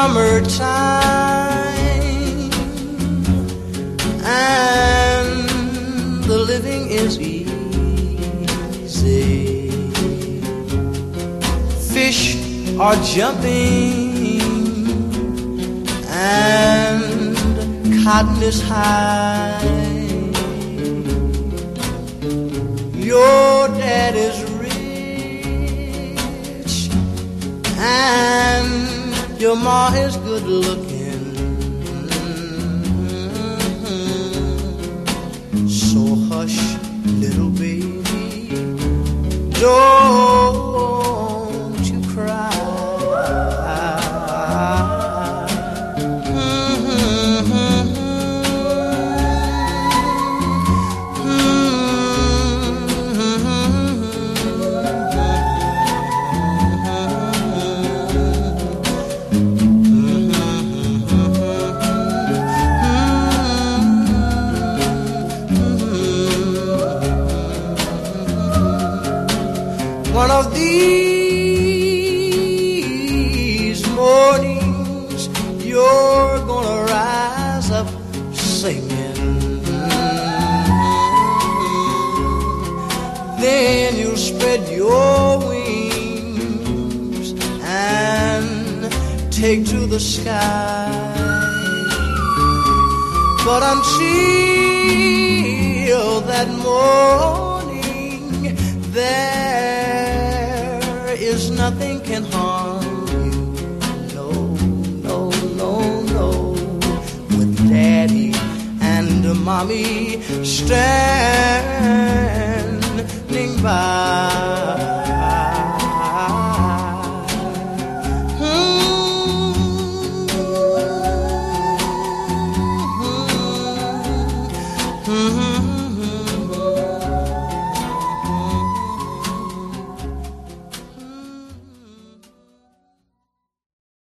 summertime, and the living is easy. Fish are jumping and cotton is high. Your dad is rich and your ma is good looking. So hush, little baby, don't you cry. One of these mornings you're gonna rise up singing. Then you'll spread your wings and take to the sky. But until that morning, there is nothing can harm you. No, no, no, no. With Daddy and Mommy standing by.